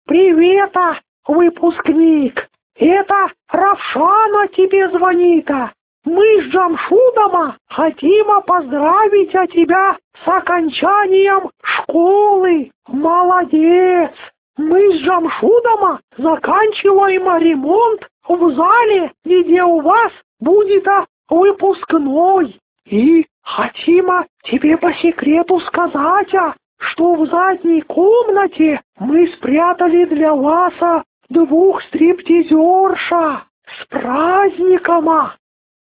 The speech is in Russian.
Привет, выпускник! Это Равшана тебе звонит. Мы с Джамшудом хотим поздравить тебя с окончанием школы. Молодец! Мы с Джамшудом заканчиваем ремонт в зале, где у вас будет выпускной. И хотим тебе по секрету сказать, что в задней комнате мы спрятали для вас 2 стриптизерша. С праздником!